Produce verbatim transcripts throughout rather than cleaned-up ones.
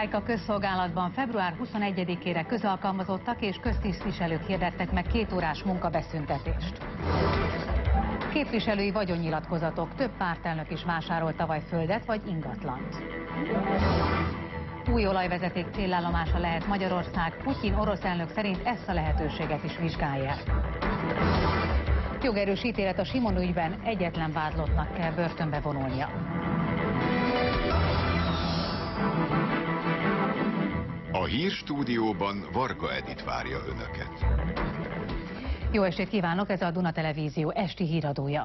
Sztrájk a közszolgálatban. Február huszonegyedikére közalkalmazottak és köztisztviselők hirdettek meg két órás munkabeszüntetést. Képviselői vagyonnyilatkozatok. Több pártelnök is vásárolt tavaly földet vagy ingatlant. Új olajvezeték célállomása lehet Magyarország. Putyin orosz elnök szerint ezt a lehetőséget is vizsgálják. Jogerős ítélet a Simon ügyben, egyetlen vádlottnak kell börtönbe vonulnia. A hírstúdióban Varga Edit várja Önöket. Jó estét kívánok, ez a Duna Televízió esti híradója.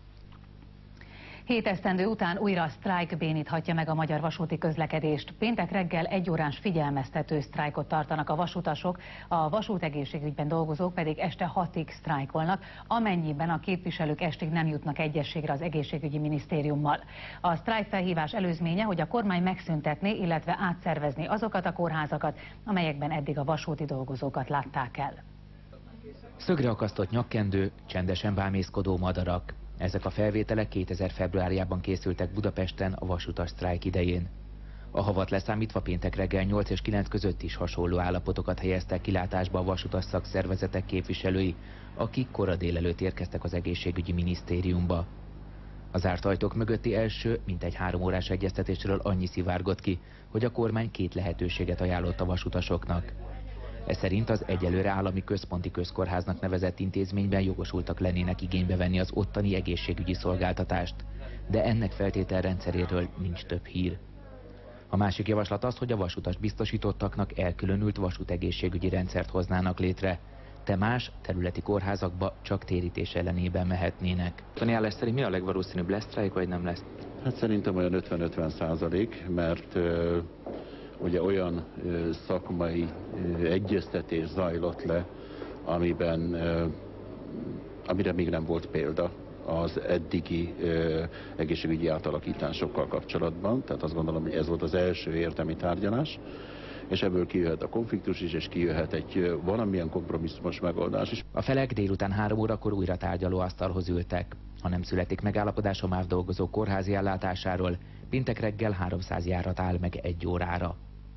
Hét esztendő után újra sztrájk béníthatja meg a magyar vasúti közlekedést. Péntek reggel egy órás figyelmeztető sztrájkot tartanak a vasutasok, a vasútegészségügyben dolgozók pedig este hatig sztrájkolnak, amennyiben a képviselők estig nem jutnak egyezségre az egészségügyi minisztériummal. A sztrájk felhívás előzménye, hogy a kormány megszüntetné, illetve átszervezné azokat a kórházakat, amelyekben eddig a vasúti dolgozókat látták el. Szögre akasztott nyakkendő, csendesen bámészkodó madarak. Ezek a felvételek kétezer februárjában készültek Budapesten a vasutas sztrájk idején. A havat leszámítva péntek reggel nyolc és kilenc között is hasonló állapotokat helyeztek kilátásba a vasutas szakszervezetek képviselői, akik kora délelőtt érkeztek az egészségügyi minisztériumba. Az zárt ajtók mögötti első, mintegy három órás egyeztetésről annyi szivárgott ki, hogy a kormány két lehetőséget ajánlott a vasutasoknak. Ez szerint az egyelőre állami központi közkórháznak nevezett intézményben jogosultak lennének igénybe venni az ottani egészségügyi szolgáltatást, de ennek feltételrendszeréről nincs több hír. A másik javaslat az, hogy a vasutas biztosítottaknak elkülönült vasútegészségügyi rendszert hoznának létre, de más területi kórházakba csak térítés ellenében mehetnének. Ajánlás szerint mi a legvalószínűbb, lesz sztrájk vagy nem lesz? Hát szerintem olyan ötven-ötven százalék, mert uh, ugye olyan uh, szakmai uh, egyeztetés zajlott le, amiben, uh, amire még nem volt példa az eddigi uh, egészségügyi átalakításokkal kapcsolatban. Tehát azt gondolom, hogy ez volt az első érdemi tárgyalás, és ebből kijöhet a konfliktus is, és kijöhet egy uh, valamilyen kompromisszumos megoldás is. A felek délután három órakor újra tárgyalóasztalhoz ültek. Ha nem születik megállapodás a MÁV dolgozók kórházi ellátásáról, péntek reggel háromszáz járat áll meg egy órára.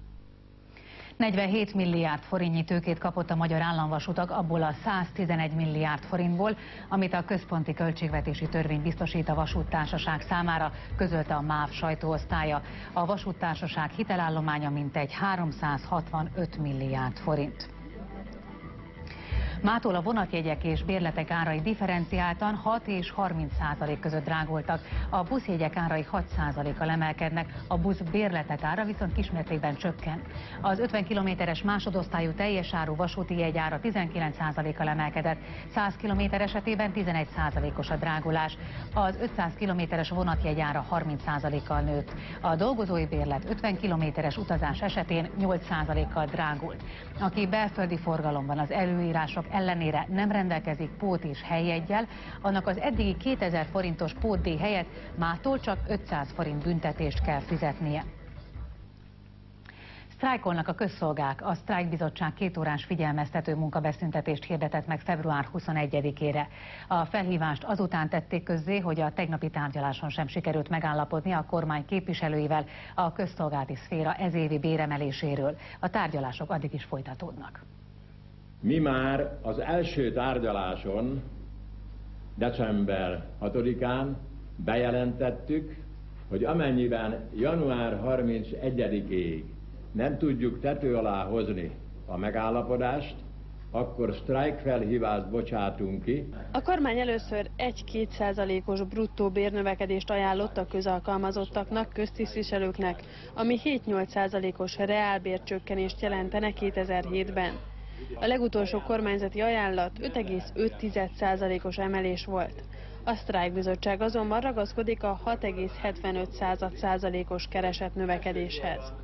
negyvenhét milliárd forintnyi tőkét kapott a magyar államvasutak abból a száztizenegy milliárd forintból, amit a központi költségvetési törvény biztosít a vasúttársaság számára, közölte a MÁV sajtóosztálya. A vasúttársaság hitelállománya mintegy háromszázhatvanöt milliárd forint. Mától a vonatjegyek és bérletek árai differenciáltan hat és harminc százalék között drágultak. A buszjegyek árai hat százalékkal emelkednek, a busz bérletek ára viszont kismértékben csökken. Az ötven kilométeres másodosztályú teljes áru vasúti jegyára tizenkilenc százalékkal emelkedett, száz kilométer esetében tizenegy százalékos a drágulás, az ötszáz kilométeres vonatjegyára harminc százalékkal nőtt. A dolgozói bérlet ötven kilométeres utazás esetén nyolc százalékkal drágult. Aki belföldi forgalomban az előírások ellenére nem rendelkezik pót és helyjeggyel, annak az eddigi kétezer forintos pótdíj helyett mától csak ötszáz forint büntetést kell fizetnie. Sztrájkolnak a közszolgák. A sztrájkbizottság két órás figyelmeztető munkabeszüntetést hirdetett meg február huszonegyedikére. A felhívást azután tették közzé, hogy a tegnapi tárgyaláson sem sikerült megállapodni a kormány képviselőivel a közszolgálati szféra ezévi béremeléséről. A tárgyalások addig is folytatódnak. Mi már az első tárgyaláson, december hatodikán bejelentettük, hogy amennyiben január harmincegyedikéig nem tudjuk tető alá hozni a megállapodást, akkor sztrájkfelhívást bocsátunk ki. A kormány először egy-két százalékos bruttó bérnövekedést ajánlott a közalkalmazottaknak, köztisztviselőknek, ami hét-nyolc százalékos reálbércsökkenést jelentene kétezer-hétben. A legutolsó kormányzati ajánlat öt egész öt százalékos emelés volt. A sztrájkbizottság azonban ragaszkodik a hat egész hetvenöt százalékos keresetnövekedéshez.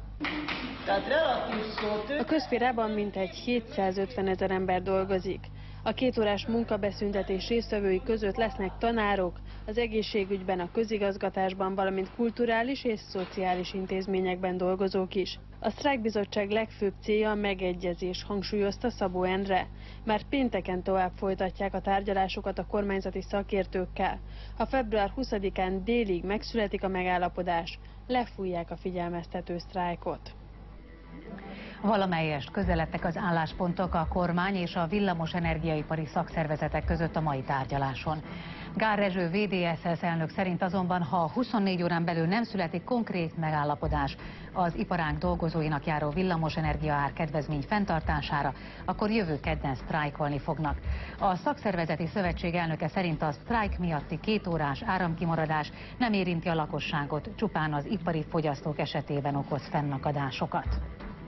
A közszférában mintegy hétszázötven ezer ember dolgozik. A kétórás munkabeszüntetés résztvevői között lesznek tanárok, az egészségügyben, a közigazgatásban, valamint kulturális és szociális intézményekben dolgozók is. A sztrájkbizottság legfőbb célja a megegyezés, hangsúlyozta Szabó Endre. Már pénteken tovább folytatják a tárgyalásokat a kormányzati szakértőkkel. Ha február huszadikán délig megszületik a megállapodás, lefújják a figyelmeztető sztrájkot. Valamelyest közeledtek az álláspontok a kormány és a villamos energiaipari szakszervezetek között a mai tárgyaláson. Gál Rezső vé dé es es elnök szerint azonban, ha huszonnégy órán belül nem születik konkrét megállapodás az iparág dolgozóinak járó villamosenergia ár kedvezmény fenntartására, akkor jövő kedden sztrájkolni fognak. A szakszervezeti szövetség elnöke szerint a sztrájk miatti kétórás áramkimaradás nem érinti a lakosságot, csupán az ipari fogyasztók esetében okoz fennakadásokat.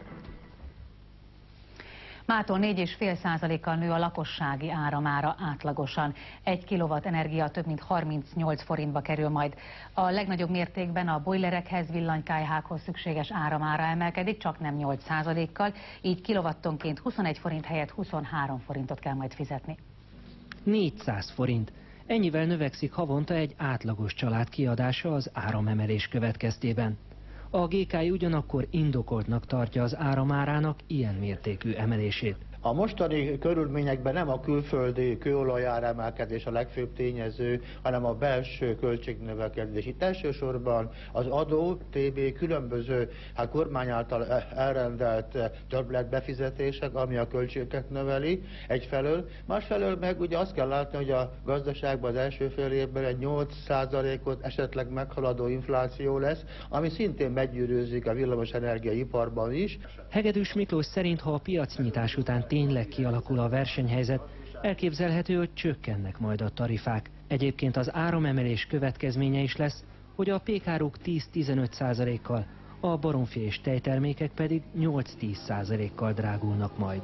Mától négy egész öt százalékkal nő a lakossági áramára átlagosan. Egy kilowatt energia több mint harmincnyolc forintba kerül majd. A legnagyobb mértékben a bojlerekhez, villanykályhákhoz szükséges áramára emelkedik, csak nem nyolc százalékkal, így kilowattonként huszonegy forint helyett huszonhárom forintot kell majd fizetni. négyszáz forint. Ennyivel növekszik havonta egy átlagos család kiadása az áramemelés következtében. A gé ká i ugyanakkor indokoltnak tartja az áramárának ilyen mértékű emelését. A mostani körülményekben nem a külföldi kőolajár emelkedés a legfőbb tényező, hanem a belső költségnövekedés. Itt elsősorban az adó, té bé, különböző hát kormány által elrendelt többletbefizetések, ami a költségeket növeli egyfelől. Másfelől meg ugye azt kell látni, hogy a gazdaságban az első fél évben egy nyolc százalékot esetleg meghaladó infláció lesz, ami szintén meggyűrűzik a villamosenergiaiparban is. Hegedűs Miklós szerint, ha a piacnyitás után tényleg kialakul a versenyhelyzet, elképzelhető, hogy csökkennek majd a tarifák. Egyébként az áramemelés következménye is lesz, hogy a pékáruk tíz-tizenöt százalékkal, a baromfi és tejtermékek pedig nyolc-tíz százalékkal drágulnak majd.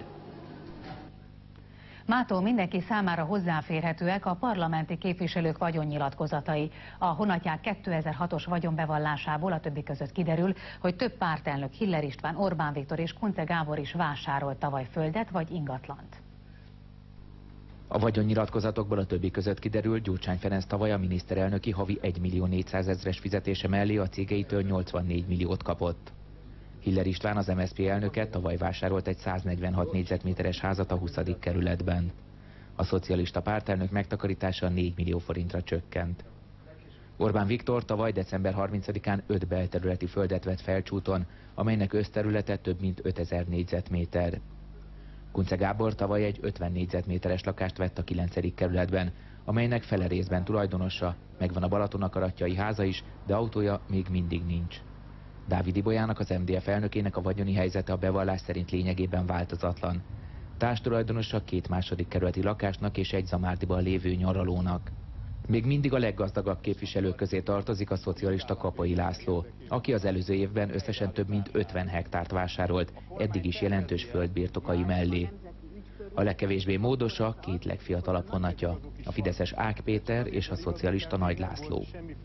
Mától mindenki számára hozzáférhetőek a parlamenti képviselők vagyonnyilatkozatai. A honatják kétezer-hatos vagyonbevallásából a többi között kiderül, hogy több pártelnök, Hiller István, Orbán Viktor és Kunce Gábor is vásárolt tavaly földet vagy ingatlant. A vagyonnyilatkozatokból a többi között kiderül, Gyurcsány Ferenc tavaly a miniszterelnöki havi egymillió négyszázezres fizetése mellé a cégeitől nyolcvannégy milliót kapott. Hiller István, az em es zé pé elnöke, tavaly vásárolt egy száznegyvenhat négyzetméteres házat a huszadik kerületben. A szocialista pártelnök megtakarítása négy millió forintra csökkent. Orbán Viktor tavaly december harmincadikán öt belterületi földet vett Felcsúton, amelynek összterülete több mint ötezer négyzetméter. Kunce Gábor tavaly egy ötven négyzetméteres lakást vett a kilencedik kerületben, amelynek fele részben tulajdonosa, megvan a Balatonakarattyai háza is, de autója még mindig nincs. Dávid Ibolyának, az em dé ef elnökének a vagyoni helyzete a bevallás szerint lényegében változatlan. Társtulajdonosa két második kerületi lakásnak és egy Zamárdiban lévő nyaralónak. Még mindig a leggazdagabb képviselők közé tartozik a szocialista Kapai László, aki az előző évben összesen több mint ötven hektárt vásárolt, eddig is jelentős földbirtokai mellé. A legkevésbé módosa két legfiatalabb honatja, a fideszes Ág Péter és a szocialista Nagy László.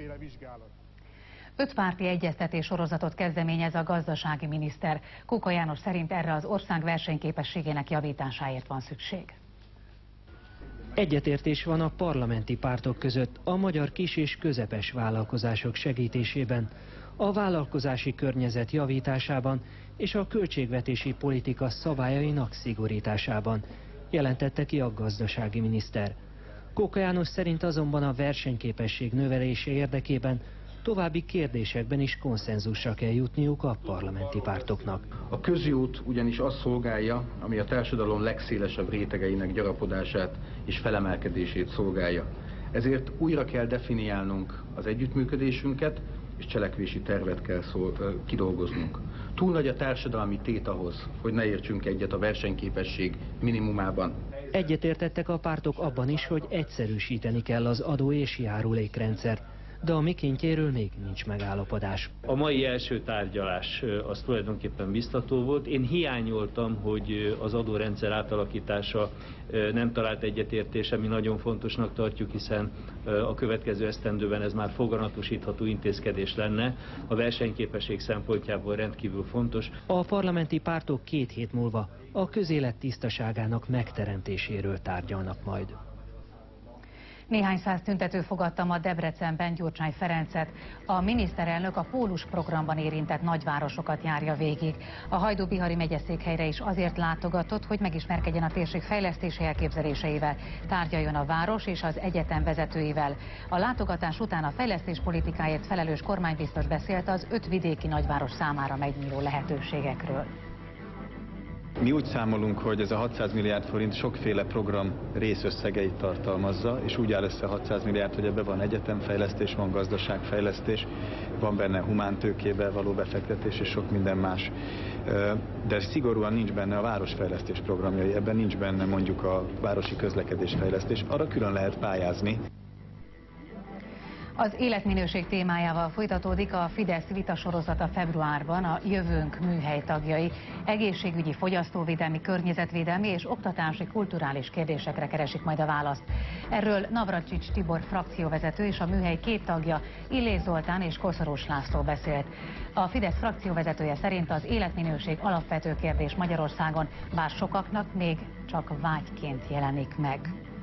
Öt párti egyeztetés sorozatot kezdeményez a gazdasági miniszter. Kóka János szerint erre az ország versenyképességének javításáért van szükség. Egyetértés van a parlamenti pártok között a magyar kis és közepes vállalkozások segítésében, a vállalkozási környezet javításában és a költségvetési politika szabályainak szigorításában, jelentette ki a gazdasági miniszter. Kóka János szerint azonban a versenyképesség növelése érdekében további kérdésekben is konszenzusra kell jutniuk a parlamenti pártoknak. A közjót ugyanis azt szolgálja, ami a társadalom legszélesebb rétegeinek gyarapodását és felemelkedését szolgálja. Ezért újra kell definiálnunk az együttműködésünket, és cselekvési tervet kell szól, kidolgoznunk. Túl nagy a társadalmi tét ahhoz, hogy ne értsünk egyet a versenyképesség minimumában. Egyetértettek a pártok abban is, hogy egyszerűsíteni kell az adó- és járulékrendszert, de a mikéntjéről még nincs megállapodás. A mai első tárgyalás az tulajdonképpen biztató volt. Én hiányoltam, hogy az adórendszer átalakítása nem talált egyetértése, mi nagyon fontosnak tartjuk, hiszen a következő esztendőben ez már foganatosítható intézkedés lenne. A versenyképesség szempontjából rendkívül fontos. A parlamenti pártok két hét múlva a közélet tisztaságának megteremtéséről tárgyalnak majd. Néhány száz tüntető fogadta ma Debrecenben Gyurcsány Ferencet. A miniszterelnök a Pólus programban érintett nagyvárosokat járja végig. A Hajdú-Bihari megyeszékhelyre is azért látogatott, hogy megismerkedjen a térség fejlesztési elképzeléseivel, tárgyaljon a város és az egyetem vezetőivel. A látogatás után a fejlesztés politikáért felelős kormánybiztos beszélt az öt vidéki nagyváros számára megnyíló lehetőségekről. Mi úgy számolunk, hogy ez a hatszáz milliárd forint sokféle program részösszegeit tartalmazza, és úgy áll össze hatszáz milliárd, hogy ebben van egyetemfejlesztés, van gazdaságfejlesztés, van benne humántőkébe való befektetés és sok minden más. De szigorúan nincs benne a városfejlesztés programjai, ebben nincs benne mondjuk a városi közlekedésfejlesztés, arra külön lehet pályázni. Az életminőség témájával folytatódik a Fidesz vitasorozata februárban a Jövőnk műhely tagjai. Egészségügyi, fogyasztóvédelmi, környezetvédelmi és oktatási, kulturális kérdésekre keresik majd a választ. Erről Navracsics Tibor frakcióvezető és a műhely két tagja, Illés Zoltán és Koszorús László beszélt. A Fidesz frakcióvezetője szerint az életminőség alapvető kérdés Magyarországon, bár sokaknak még csak vágyként jelenik meg.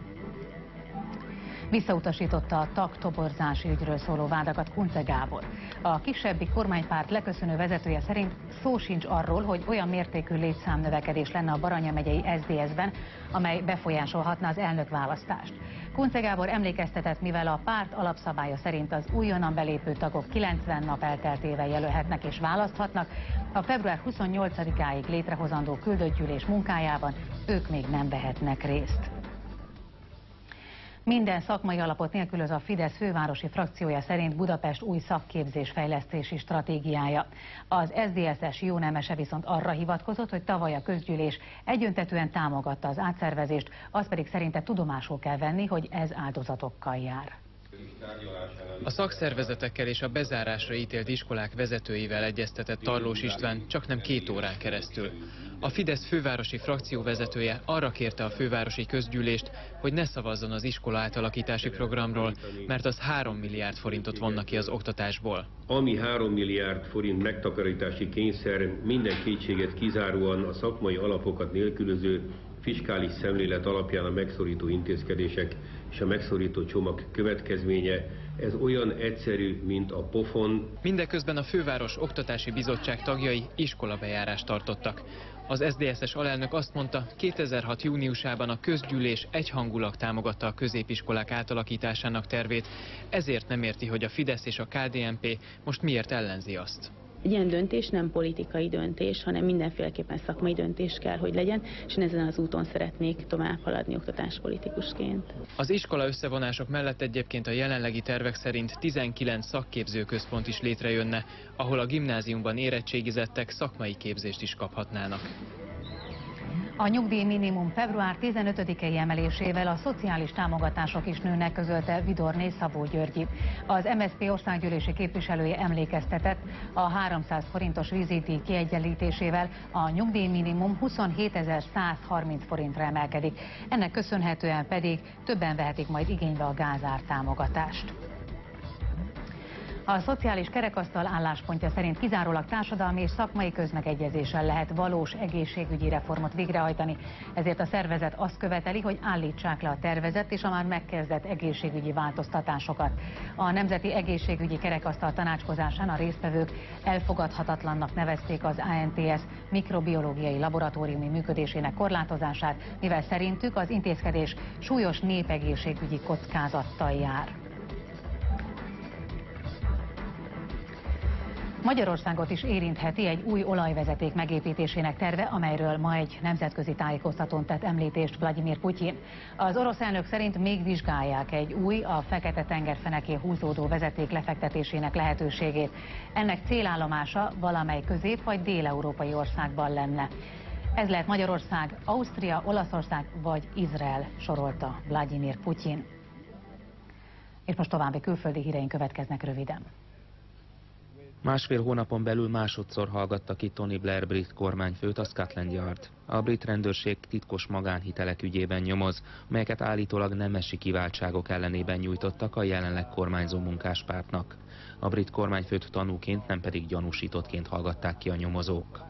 Visszautasította a tagtoborzási ügyről szóló vádakat Kunce Gábor. A kisebbik kormánypárt leköszönő vezetője szerint szó sincs arról, hogy olyan mértékű létszámnövekedés lenne a Baranya megyei es zé es-ben, amely befolyásolhatna az elnökválasztást. Kunce Gábor emlékeztetett, mivel a párt alapszabálya szerint az újonnan belépő tagok kilencven nap elteltével jelölhetnek és választhatnak, a február huszonnyolcadikáig létrehozandó küldöttgyűlés munkájában ők még nem vehetnek részt. Minden szakmai alapot nélkülöz a Fidesz fővárosi frakciója szerint Budapest új szakképzés-fejlesztési stratégiája. Az es zé dé es-es Jó Nemese viszont arra hivatkozott, hogy tavaly a közgyűlés egyöntetűen támogatta az átszervezést, az pedig szerinte tudomásul kell venni, hogy ez áldozatokkal jár. A szakszervezetekkel és a bezárásra ítélt iskolák vezetőivel egyeztetett Tarlós István csaknem két órán keresztül. A Fidesz fővárosi frakcióvezetője arra kérte a fővárosi közgyűlést, hogy ne szavazzon az iskola átalakítási programról, mert az három milliárd forintot vonnak ki az oktatásból. Ami három milliárd forint megtakarítási kényszer minden kétséget kizáróan a szakmai alapokat nélkülöző fiskális szemlélet alapján a megszorító intézkedések és a megszorító csomag következménye, ez olyan egyszerű, mint a pofon. Mindeközben a főváros oktatási bizottság tagjai iskolabejárást tartottak. Az es zé dé es-es alelnök azt mondta, kétezer-hat júniusában a közgyűlés egyhangulag támogatta a középiskolák átalakításának tervét, ezért nem érti, hogy a Fidesz és a ká dé en pé most miért ellenzi azt. Egy ilyen döntés nem politikai döntés, hanem mindenféleképpen szakmai döntés kell, hogy legyen, és én ezen az úton szeretnék tovább haladni oktatáspolitikusként. Az iskola összevonások mellett egyébként a jelenlegi tervek szerint tizenkilenc szakképzőközpont is létrejönne, ahol a gimnáziumban érettségizettek szakmai képzést is kaphatnának. A nyugdíj minimum február tizenötödikei emelésével a szociális támogatások is nőnek, közölte Vidorné Szabó Györgyi. Az em es zé pé országgyűlési képviselője emlékeztetett, a háromszáz forintos vízidíj kiegyenlítésével a nyugdíj minimum huszonhétezer-százharminc forintra emelkedik. Ennek köszönhetően pedig többen vehetik majd igénybe a gázár támogatást. A szociális kerekasztal álláspontja szerint kizárólag társadalmi és szakmai közmegegyezéssel lehet valós egészségügyi reformot végrehajtani. Ezért a szervezet azt követeli, hogy állítsák le a tervezett és a már megkezdett egészségügyi változtatásokat. A Nemzeti Egészségügyi Kerekasztal tanácskozásán a résztvevők elfogadhatatlannak nevezték az á en té es mikrobiológiai laboratóriumi működésének korlátozását, mivel szerintük az intézkedés súlyos népegészségügyi kockázattal jár. Magyarországot is érintheti egy új olajvezeték megépítésének terve, amelyről ma egy nemzetközi tájékoztatón tett említést Vladimir Putyin. Az orosz elnök szerint még vizsgálják egy új, a Fekete-tenger fenekén húzódó vezeték lefektetésének lehetőségét. Ennek célállomása valamely közép- vagy dél-európai országban lenne. Ez lehet Magyarország, Ausztria, Olaszország vagy Izrael, sorolta Vladimir Putyin. És most további külföldi híreink következnek röviden. Másfél hónapon belül másodszor hallgatta ki Tony Blair brit kormányfőt a Scotland Yard. A brit rendőrség titkos magánhitelek ügyében nyomoz, melyeket állítólag nemesi kiváltságok ellenében nyújtottak a jelenleg kormányzó munkáspártnak. A brit kormányfőt tanúként, nem pedig gyanúsítottként hallgatták ki a nyomozók.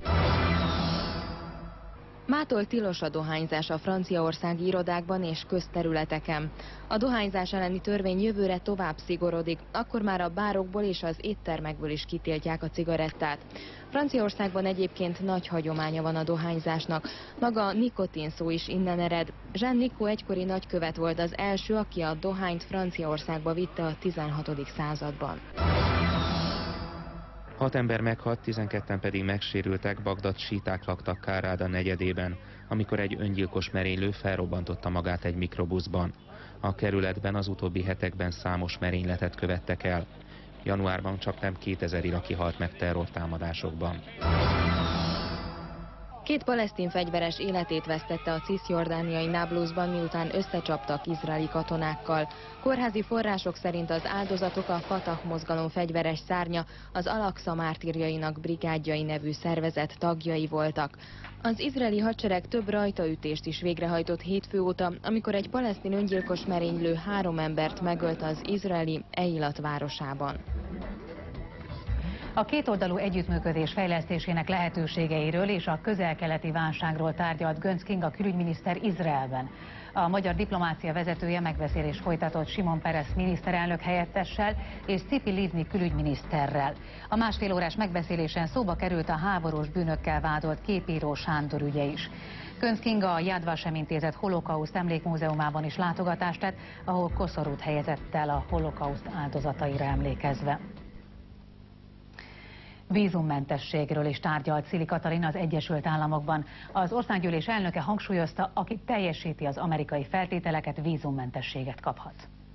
Mától tilos a dohányzás a franciaországi irodákban és közterületeken. A dohányzás elleni törvény jövőre tovább szigorodik, akkor már a bárokból és az éttermekből is kitiltják a cigarettát. Franciaországban egyébként nagy hagyománya van a dohányzásnak, maga a nikotin szó is innen ered. Jean Nicot egykori nagykövet volt az első, aki a dohányt Franciaországba vitte a tizenhatodik században. Hat ember meghalt, tizenketten pedig megsérültek, Bagdad síták laktak Káráda negyedében, amikor egy öngyilkos merénylő felrobbantotta magát egy mikrobuszban. A kerületben az utóbbi hetekben számos merényletet követtek el. Januárban csaknem kétezer iraki halt meg terrortámadásokban. Két palesztin fegyveres életét vesztette a cisjordániai Nablusban, miután összecsaptak izraeli katonákkal. Kórházi források szerint az áldozatok a Fatah mozgalom fegyveres szárnya, az Al-Aqsa mártírjainak brigádjai nevű szervezet tagjai voltak. Az izraeli hadsereg több rajtaütést is végrehajtott hétfő óta, amikor egy palesztin öngyilkos merénylő három embert megölt az izraeli Eilat városában. A kétoldalú együttműködés fejlesztésének lehetőségeiről és a közel-keleti válságról tárgyalt Göncz Kinga külügyminiszter Izraelben. A magyar diplomácia vezetője megbeszélést folytatott Simon Peres miniszterelnök helyettessel és Tzipi Livni külügyminiszterrel. A másfél órás megbeszélésen szóba került a háborús bűnökkel vádolt képíró Sándor ügye is. Göncz Kinga a Yad Vashem intézet holokauszt emlékmúzeumában is látogatást tett, ahol koszorút helyezett el a holokauszt áldozataira emlékezve. Vízummentességről is tárgyalt Szili Katalin az Egyesült Államokban. Az országgyűlés elnöke hangsúlyozta, aki teljesíti az amerikai feltételeket, vízummentességet kaphat.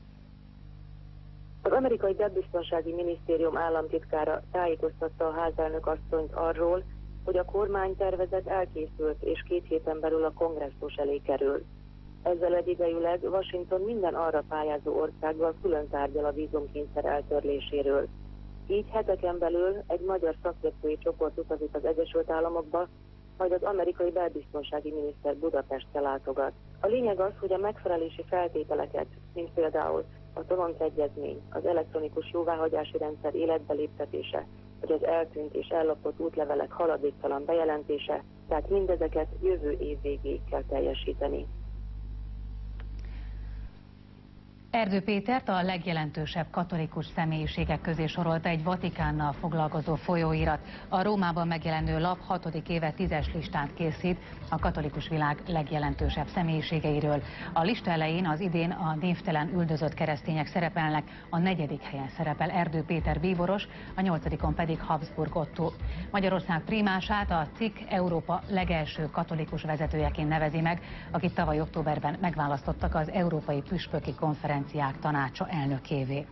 Az amerikai belbiztonsági minisztérium államtitkára tájékoztatta a házelnök asszonyt arról, hogy a kormánytervezet elkészült és két héten belül a kongresszus elé kerül. Ezzel egyidejűleg Washington minden arra pályázó országgal külön tárgyal a vízumkényszer eltörléséről. Így heteken belül egy magyar szakértői csoport utazik az Egyesült Államokba, majd az amerikai belbiztonsági miniszter Budapestre látogat. A lényeg az, hogy a megfelelési feltételeket, mint például a Toronto Egyezmény, az elektronikus jóváhagyási rendszer életbeléptetése, vagy az eltűnt és ellopott útlevelek haladéktalan bejelentése, tehát mindezeket jövő év végéig kell teljesíteni. Erdő Pétert a legjelentősebb katolikus személyiségek közé sorolta egy Vatikánnal foglalkozó folyóirat. A Rómában megjelenő lap hatodik éve tízes listát készít a katolikus világ legjelentősebb személyiségeiről. A lista elején az idén a névtelen üldözött keresztények szerepelnek, a negyedik helyen szerepel Erdő Péter bíboros, a nyolcadikon pedig Habsburg Ottó. Magyarország prímását a cikk Európa legelső katolikus vezetőjeként nevezi meg, akit tavaly októberben megválasztottak az Európai Püspöki Konferenciák tanácsa elnökévé.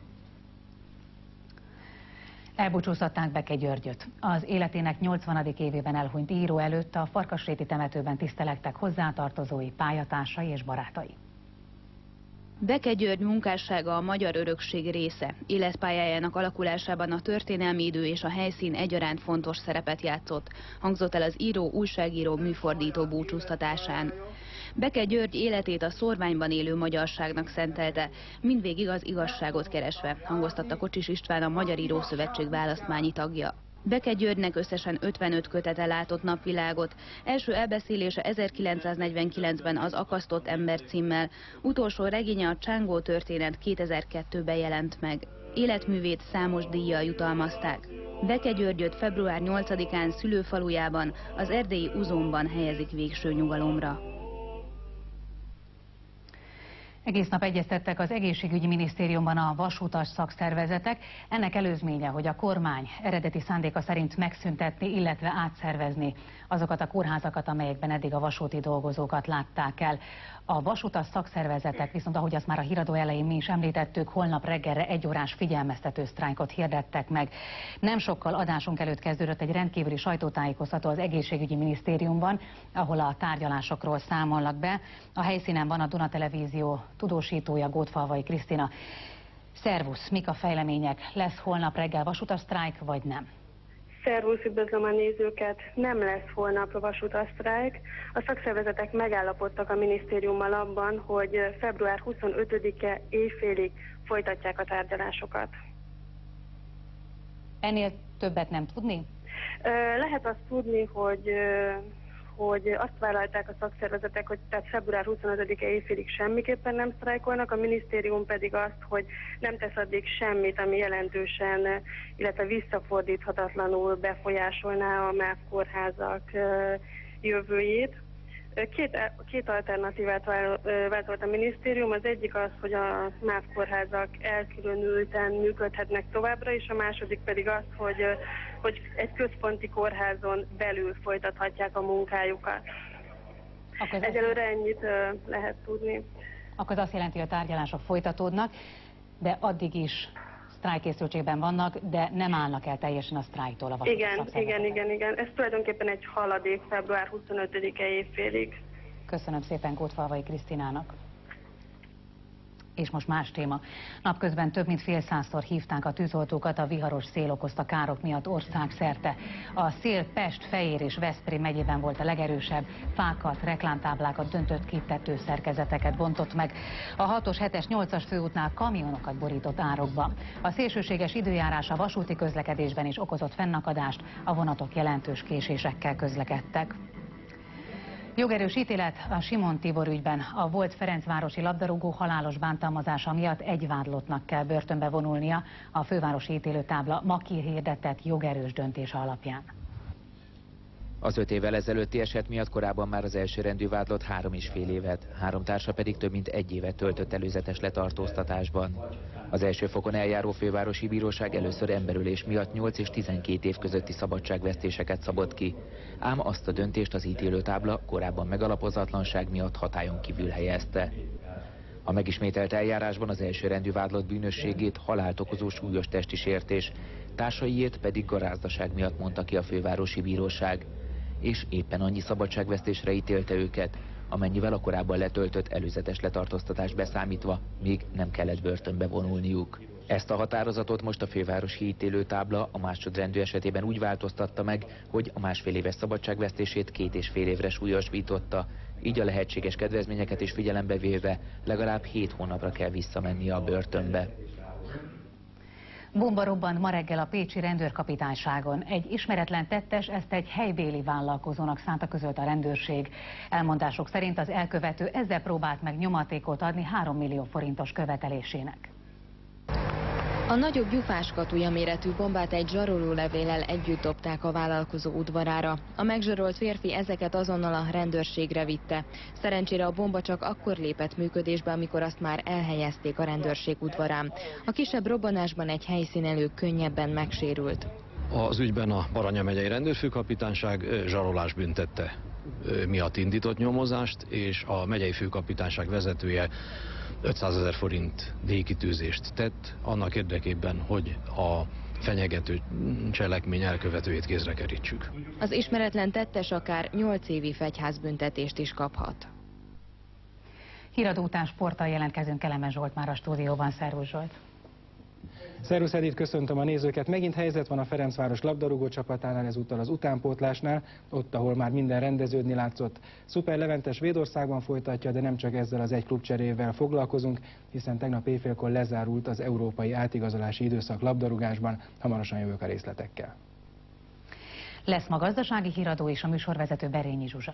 Elbúcsúztatták Beke Györgyöt. Az életének nyolcvanadik évében elhunyt író előtt a Farkasréti temetőben tisztelegtek hozzátartozói, pályatársai és barátai. Beke György munkássága a magyar örökség része. Életpályájának alakulásában a történelmi idő és a helyszín egyaránt fontos szerepet játszott, hangzott el az író, újságíró, műfordító búcsúztatásán. Beke György életét a szórványban élő magyarságnak szentelte, mindvégig az igazságot keresve, hangoztatta Kocsis István, a Magyar Írószövetség választmányi tagja. Beke Györgynek összesen ötvenöt kötete látott napvilágot. Első elbeszélése ezerkilencszáznegyvenkilencben az Akasztott ember címmel, utolsó regénye a Csángó történet kétezer-kettőben jelent meg. Életművét számos díjjal jutalmazták. Beke Györgyöt február nyolcadikán szülőfalujában, az erdélyi Uzonban helyezik végső nyugalomra. Egész nap egyeztettek az egészségügyi minisztériumban a vasutas szakszervezetek. Ennek előzménye, hogy a kormány eredeti szándéka szerint megszüntetni, illetve átszervezni azokat a kórházakat, amelyekben eddig a vasúti dolgozókat látták el. A vasutas szakszervezetek viszont, ahogy azt már a híradó elején mi is említettük, holnap reggelre egy órás figyelmeztető sztrájkot hirdettek meg. Nem sokkal adásunk előtt kezdődött egy rendkívüli sajtótájékoztató az egészségügyi minisztériumban, ahol a tárgyalásokról számolnak be. A helyszínen van a Duna Televízió tudósítója, Gótfalvai Krisztina. Szervusz, mik a fejlemények? Lesz holnap reggel vasutasztrájk, vagy nem? Szervusz, üdvözlöm a nézőket! Nem lesz holnap vasutasztrájk. A szakszervezetek megállapodtak a minisztériummal abban, hogy február huszonötödike éjfélig folytatják a tárgyalásokat. Ennél többet nem tudni? Lehet azt tudni, hogy hogy azt vállalták a szakszervezetek, hogy tehát február huszonötödike éjfélig semmiképpen nem sztrájkolnak, a minisztérium pedig azt, hogy nem tesz addig semmit, ami jelentősen, illetve visszafordíthatatlanul befolyásolná a MÁV kórházak jövőjét. Két, két alternatívát vázolt a minisztérium, az egyik az, hogy a MÁV kórházak elkülönülten működhetnek továbbra, és a második pedig az, hogy, hogy egy központi kórházon belül folytathatják a munkájukat. Egyelőre ennyit lehet tudni. Akkor ez azt jelenti, hogy a tárgyalások folytatódnak, de addig is sztrájkkészültségben vannak, de nem állnak el teljesen a sztrájktól a vasúti Igen, szakszervezetek. igen, igen, igen. Ez tulajdonképpen egy haladék február huszonötödike évfélig. Köszönöm szépen Kótfalvai Krisztinának. És most más téma. Napközben több mint fél százszor hívták a tűzoltókat a viharos szél okozta károk miatt országszerte. A szél Pest, Fejér és Veszprém megyében volt a legerősebb, fákat, reklámtáblákat döntött ki, tetőszerkezeteket bontott meg. A hatos, hetes, nyolcas főútnál kamionokat borított árokba. A szélsőséges időjárás a vasúti közlekedésben is okozott fennakadást, a vonatok jelentős késésekkel közlekedtek. Jogerős ítélet a Simon Tibor ügyben. A volt ferencvárosi labdarúgó halálos bántalmazása miatt egy vádlottnak kell börtönbe vonulnia a fővárosi ítélőtábla ma kihirdetett jogerős döntése alapján. Az öt évvel ezelőtti eset miatt korábban már az elsőrendű vádlott három és fél évet, három társa pedig több mint egy évet töltött előzetes letartóztatásban. Az első fokon eljáró fővárosi bíróság először emberölés miatt nyolc és tizenkét év közötti szabadságvesztéseket szabott ki, ám azt a döntést az ítélőtábla korábban megalapozatlanság miatt hatályon kívül helyezte. A megismételt eljárásban az elsőrendű vádlott bűnösségét halált okozó súlyos testi sértés, társaiét pedig garázdaság miatt mondta ki a fővárosi bíróság, és éppen annyi szabadságvesztésre ítélte őket, amennyivel a korábban letöltött előzetes letartóztatást beszámítva még nem kellett börtönbe vonulniuk. Ezt a határozatot most a fővárosi ítélőtábla a másodrendű esetében úgy változtatta meg, hogy a másfél éves szabadságvesztését két és fél évre súlyosbította, így a lehetséges kedvezményeket is figyelembe véve legalább hét hónapra kell visszamennie a börtönbe. Bomba robbant ma reggel a pécsi rendőrkapitányságon. Egy ismeretlen tettes ezt egy helybéli vállalkozónak szánta, közölte a rendőrség. Elmondások szerint az elkövető ezzel próbált meg nyomatékot adni három millió forintos követelésének. A nagyobb gyufás katúja méretű bombát egy zsarolólevéllel együtt dobták a vállalkozó udvarára. A megzsarolt férfi ezeket azonnal a rendőrségre vitte. Szerencsére a bomba csak akkor lépett működésbe, amikor azt már elhelyezték a rendőrség udvarán. A kisebb robbanásban egy helyszínelő könnyebben megsérült. Az ügyben a Baranya megyei rendőrfőkapitányság zsarolás büntette miatt indított nyomozást, és a megyei főkapitányság vezetője ötszázezer forint díjkitűzést tett annak érdekében, hogy a fenyegető cselekmény elkövetőjét kézre kerítsük. Az ismeretlen tettes akár nyolc évi fegyházbüntetést is kaphat. Híradó után sporttal jelentkezünk, Kelemen Zsolt már a stúdióban. Szervusz Zsolt! Szervusz Edith, köszöntöm a nézőket. Megint helyzet van a Ferencváros labdarúgó csapatánál, ezúttal az utánpótlásnál, ott, ahol már minden rendeződni látszott. Szuper Levente Svédországban folytatja, de nem csak ezzel az egy klubcserével foglalkozunk, hiszen tegnap éjfélkor lezárult az európai átigazolási időszak labdarúgásban. Hamarosan jövök a részletekkel. Lesz ma gazdasági híradó és a műsorvezető Berényi Zsuzsa.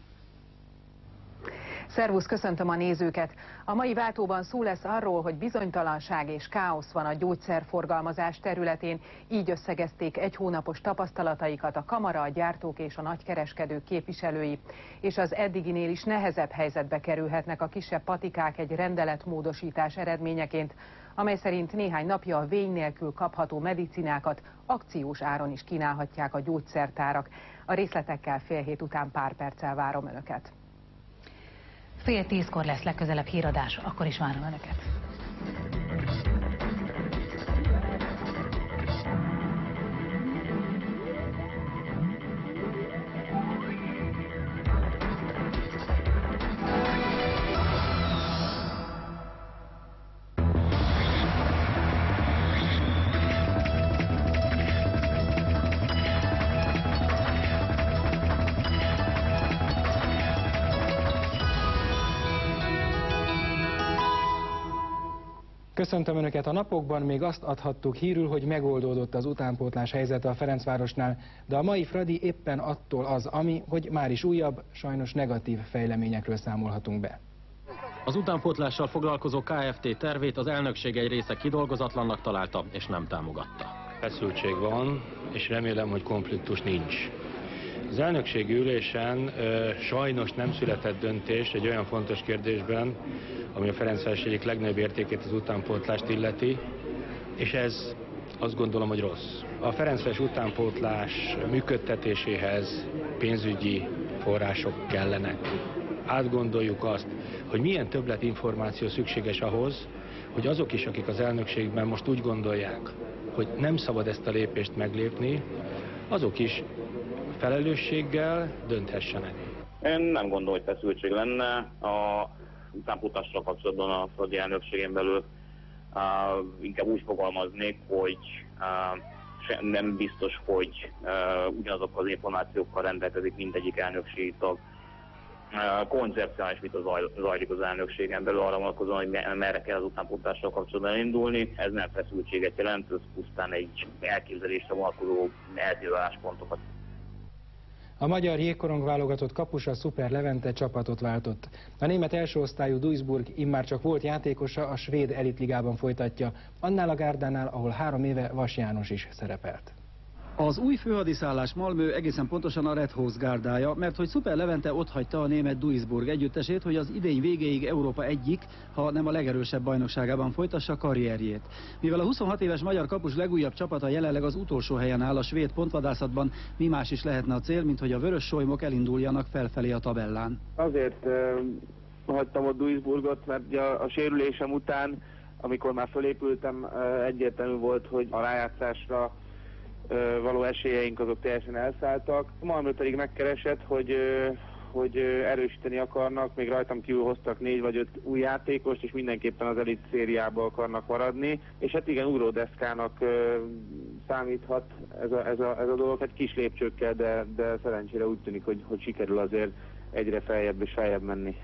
Szervusz, köszöntöm a nézőket! A mai váltóban szó lesz arról, hogy bizonytalanság és káosz van a gyógyszerforgalmazás területén, így összegezték egy hónapos tapasztalataikat a kamara, a gyártók és a nagykereskedők képviselői, és az eddiginél is nehezebb helyzetbe kerülhetnek a kisebb patikák egy rendeletmódosítás eredményeként, amely szerint néhány napja a vény nélkül kapható medicinákat akciós áron is kínálhatják a gyógyszertárak. A részletekkel fél hét után pár perccel várom Önöket. Fél tízkor lesz legközelebb híradás, akkor is várom Önöket. Köszöntöm Önöket! A napokban még azt adhattuk hírül, hogy megoldódott az utánpótlás helyzete a Ferencvárosnál, de a mai Fradi éppen attól az, ami, hogy már is újabb, sajnos negatív fejleményekről számolhatunk be. Az utánpótlással foglalkozó Kft. Tervét az elnökség egy része kidolgozatlannak találta és nem támogatta. Feszültség van, és remélem, hogy konfliktus nincs. Az elnökségi ülésen ö, sajnos nem született döntés egy olyan fontos kérdésben, ami a Ferencváros egyik legnagyobb értékét, az utánpótlást illeti, és ez azt gondolom, hogy rossz. A Ferencváros utánpótlás működtetéséhez pénzügyi források kellenek. Átgondoljuk azt, hogy milyen többletinformáció szükséges ahhoz, hogy azok is, akik az elnökségben most úgy gondolják, hogy nem szabad ezt a lépést meglépni, azok is felelősséggel dönthessenek. Én nem gondolom, hogy feszültség lenne. A utánpótlással kapcsolatban a Fradi elnökségén belül uh, inkább úgy fogalmaznék, hogy uh, nem biztos, hogy uh, ugyanazokkal az információkkal rendelkezik mindegyik elnökségi tag. Uh, koncepcionális vita zajlik az elnökségen belül arra vonatkozóan, hogy merre kell az utánpótlással kapcsolatban indulni. Ez nem feszültséget jelent, ez pusztán egy elképzelésre vonatkozó eltérő álláspontokat. A magyar jégkorong válogatott kapusa Szuper Levente csapatot váltott. A német első osztályú Duisburg immár csak volt játékosa, a svéd elitligában folytatja, annál a gárdánál, ahol három éve Vas János is szerepelt. Az új főhadiszállás Malmö egészen pontosan a Red Horse gárdája, mert hogy Szuper Levente otthagyta a német Duisburg együttesét, hogy az idény végéig Európa egyik, ha nem a legerősebb bajnokságában folytassa karrierjét. Mivel a huszonhat éves magyar kapus legújabb csapata jelenleg az utolsó helyen áll a svéd pontvadászatban, mi más is lehetne a cél, mint hogy a vörös solymok elinduljanak felfelé a tabellán. Azért uh, hagytam a Duisburgot, mert a, a sérülésem után, amikor már fölépültem, uh, egyértelmű volt, hogy a rájátszásra való esélyeink azok teljesen elszálltak. Malmö pedig megkeresett, hogy, hogy erősíteni akarnak, még rajtam kívül hoztak négy vagy öt új játékost, és mindenképpen az elit szériába akarnak maradni. És hát igen, ugródeszkának számíthat ez a, ez a, ez a dolog, hát kis lépcsőkkel, de, de szerencsére úgy tűnik, hogy, hogy sikerül azért egyre feljebb és feljebb menni.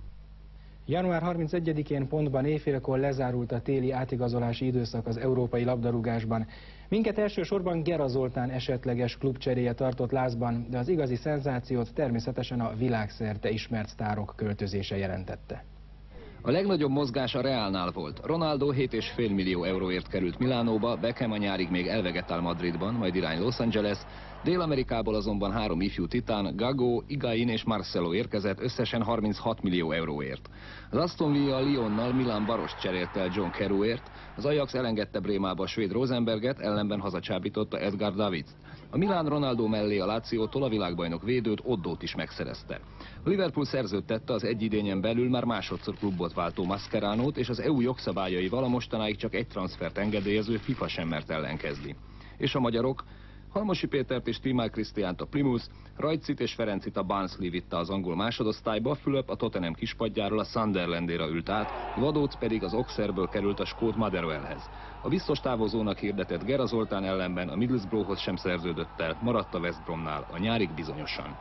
január harmincegyedikén pontban éjfélkor lezárult a téli átigazolási időszak az európai labdarúgásban. Minket elsősorban Gera Zoltán esetleges klubcseréje tartott lázban, de az igazi szenzációt természetesen a világszerte ismert sztárok költözése jelentette. A legnagyobb mozgás a Realnál volt. Ronaldo hét egész öt millió euróért került Milánóba, Beckham a nyárig még elvegetál Madridban, majd irány Los Angeles. Dél-Amerikából azonban három ifjú titán, Gago, Higuaín és Marcelo érkezett összesen harminchat millió euróért. Az Aston Villa Lyonnal Milan Barost cserélt el John Carew-ért, az Ajax elengedte Brémába a svéd Rosenberget, ellenben hazacsábította Edgar Davids. A Milán Ronaldo mellé a Lációtól a világbajnok védőt, Oddót is megszerezte. A Liverpool szerződtette az egy idényen belül már másodszor klubot váltó Mascheránót, és az é u jogszabályaival a mostanáig csak egy transfert engedélyező FIFA sem mert ellenkezni. És a magyarok? Halmosi Pétert és Timár Krisztiánt a Plymouth, Rajcit és Ferencit a Barnsley vitte az angol másodosztályba, Fülöp a Tottenham kispadjáról a Sunderlandére ült át, Vadóc pedig az Auxerreből került a skót Motherwellhez. A biztos távozónak hirdetett Gera Zoltán ellenben a Middlesbroughhoz sem szerződött el, maradt a West Bromnál a nyárig bizonyosan.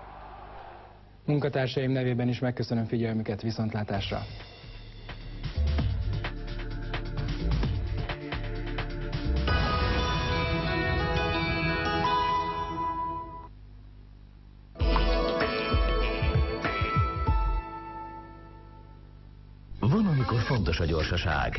Munkatársaim nevében is megköszönöm figyelmüket, viszontlátásra! Van, amikor fontos a gyorsaság.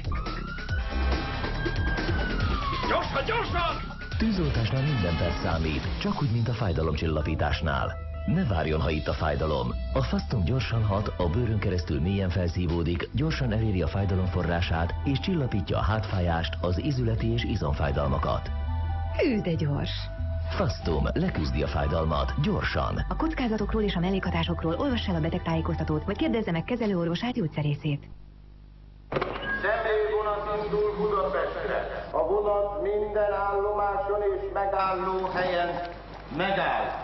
Gyorsan, gyorsan! Tűzoltásnál minden perc számít, csak úgy, mint a fájdalomcsillapításnál. Ne várjon, ha itt a fájdalom. A Fastum gyorsan hat, a bőrön keresztül mélyen felszívódik, gyorsan eléri a fájdalom forrását, és csillapítja a hátfájást, az izületi és izomfájdalmakat. Hű, de gyors! Fastum leküzdi a fájdalmat, gyorsan. A kockázatokról és a mellékhatásokról olvass el a betegtájékoztatót, vagy kérdezze meg kezelőorvosát, gyógyszerészét. Személyvonat indul Budapestre. A vonat minden állomáson és megálló helyen megáll.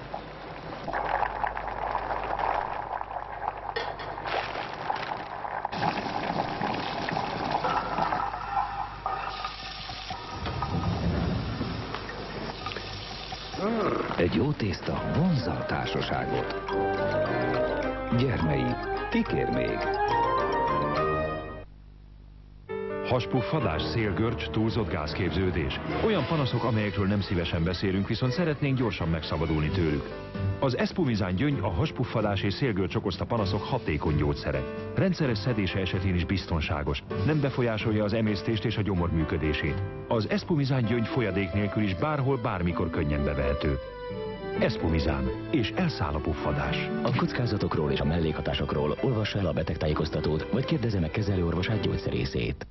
Egy jó tészta vonzza a társaságot. Gyermei, kikér még? Haspuffadás, szélgörcs, túlzott gázképződés. Olyan panaszok, amelyekről nem szívesen beszélünk, viszont szeretnénk gyorsan megszabadulni tőlük. Az Espumizán gyöngy a haspuffadás és szélgörcs okozta panaszok hatékony gyógyszere. Rendszeres szedése esetén is biztonságos. Nem befolyásolja az emésztést és a gyomor működését. Az Espumizán gyöngy folyadék nélkül is bárhol, bármikor könnyen bevehető. Espumizán, és elszáll a puffadás. A kockázatokról és a mellékhatásokról olvassa el a betegtájékoztatót, vagy kérdezze meg kezelőorvosát, gyógyszerészét.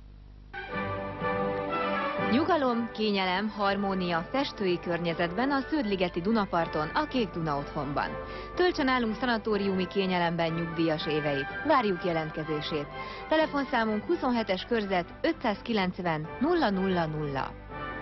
Nyugalom, kényelem, harmónia festői környezetben a Sződligeti Dunaparton, a Kék Duna otthonban. Töltse nálunk szanatóriumi kényelemben nyugdíjas éveit. Várjuk jelentkezését. Telefonszámunk huszonhetes körzet ötszázkilencven nulla nulla nulla.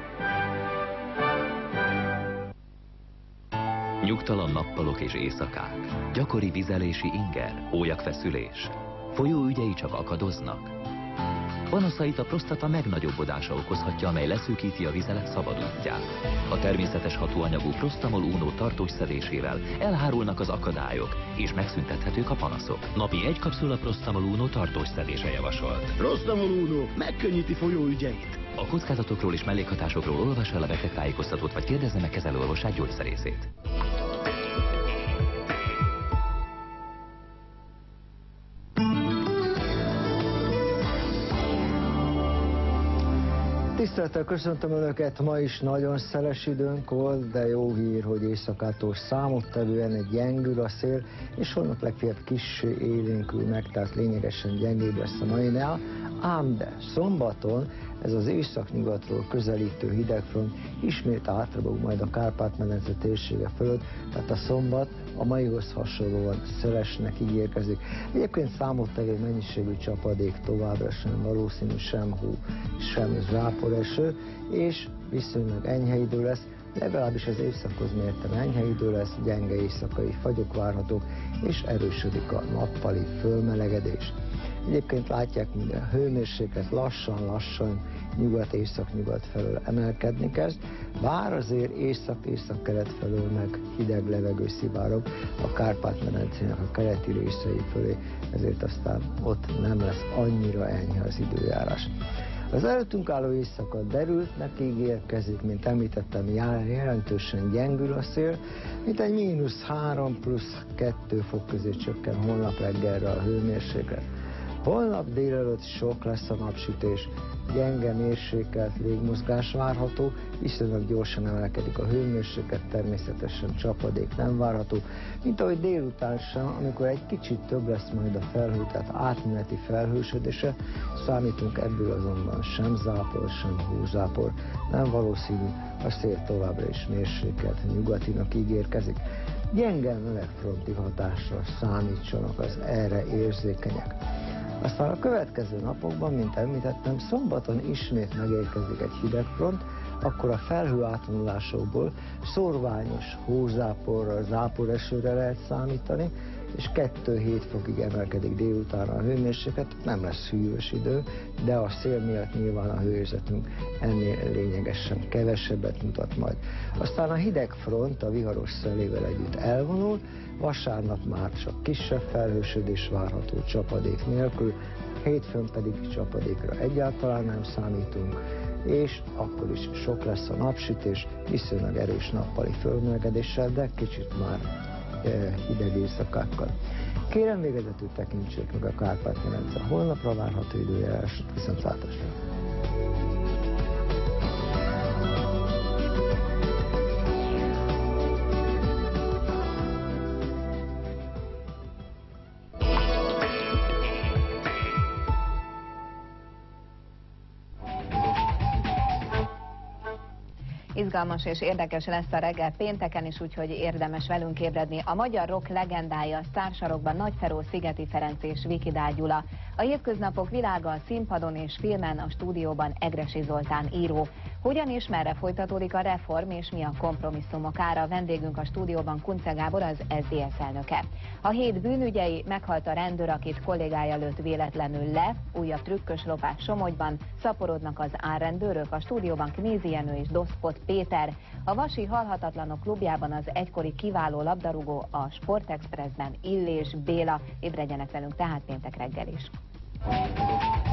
Nyugtalan nappalok és éjszakák, gyakori vizelési inger, ólyagfeszülés. Folyóügyei csak akadoznak. Panaszait a prostata megnagyobbodása okozhatja, amely leszűkíti a vizelet szabad útját. A természetes hatóanyagú Prostamol Uno tartós szedésével elhárulnak az akadályok, és megszüntethetők a panaszok. Napi egy kapszula Prostamol Uno tartós szedése javasolt. Prostamol Uno megkönnyíti folyóügyeit. A kockázatokról és mellékhatásokról olvassa el a betegtájékoztatót, vagy kérdezze meg kezelőorvosát, gyógyszerészét. Tisztelettel köszöntöm Önöket, ma is nagyon szeles időnk volt, de jó hír, hogy éjszakától számottevően egy gyengül a szél, és holnap legfeljebb kissé élénkül meg, tehát lényegesen gyengébb lesz a mainál. Ám de szombaton ez az északnyugatról közelítő hidegfront ismét átrabog majd a Kárpát-medence térsége fölött, tehát a szombat a maihoz hasonlóan szelesnek ígérkezik. Egyébként számottevő mennyiségű csapadék továbbra sem valószínű, sem hó, sem záporeső, és viszonylag enyhe idő lesz, legalábbis az évszakhoz mérten enyhe idő lesz, gyenge éjszakai fagyok várhatók, és erősödik a nappali fölmelegedés. Egyébként látják, minden hőmérséklet lassan-lassan nyugat-észak-nyugat felől emelkedni kezd, bár azért észak-észak-kelet felől meg hideg levegő szivárog a Kárpát-medencének a keleti részei fölé, ezért aztán ott nem lesz annyira enyhe az időjárás. Az előttünk álló éjszaka derültnek ígérkezik, mint említettem, jelentősen gyengül a szél, mint egy mínusz három plusz kettő fok közé csökken holnap reggelre a hőmérséklet. Holnap délelőtt sok lesz a napsütés, gyenge mérsékelt légmozgás várható, viszonylag gyorsan emelkedik a hőmérséklet, természetesen csapadék nem várható, mint ahogy délután sem, amikor egy kicsit több lesz majd a felhő, tehát átmeneti felhősödése, számítunk ebből azonban sem zápor, sem hózápor, nem valószínű, a szél továbbra is mérsékelt nyugatinak ígérkezik. Gyenge melegfronti hatásra számítsanak az erre érzékenyek. Aztán a következő napokban, mint említettem, szombaton ismét megérkezik egy hidegfront, akkor a felhő átvonulásokból szórványos hózáporra, záporesőre lehet számítani, és kettő-hét fokig emelkedik délután a hőmérséklet, nem lesz hűvös idő, de a szél miatt nyilván a hőérzetünk ennél lényegesen kevesebbet mutat majd. Aztán a hidegfront a viharos szelével együtt elvonul, vasárnap már csak kisebb felhősödés várható csapadék nélkül, hétfőn pedig csapadékra egyáltalán nem számítunk, és akkor is sok lesz a napsütés, viszonylag erős nappali fölmelegedéssel, de kicsit már e, hideg éjszakákkal. Kérem végezetül tekintsék meg a Kárpát-medence holnapra várható időjárását, viszontlátásra! Izgalmas és érdekes lesz a reggel pénteken is, úgyhogy érdemes velünk ébredni. A magyar rock legendája, sztársarokban Nagy Feró, Szigeti Ferenc és Vikidál Gyula. A hétköznapok világa a színpadon és filmen, a stúdióban Egressy Zoltán író. Hogyan és merre folytatódik a reform és mi a kompromisszumok ára? Vendégünk a stúdióban Kunce Gábor, az es zé es elnöke. A hét bűnügyei, meghalt a rendőr, akit kollégája lőtt véletlenül le, újabb trükkös lopás Somogyban, szaporodnak az árrendőrök, a stúdióban Knézi Jenő és Doszpot Péter. A Vasi Halhatatlanok klubjában az egykori kiváló labdarúgó, a Sportexpressben Illés Béla. Ébredjenek velünk tehát péntek reggel is.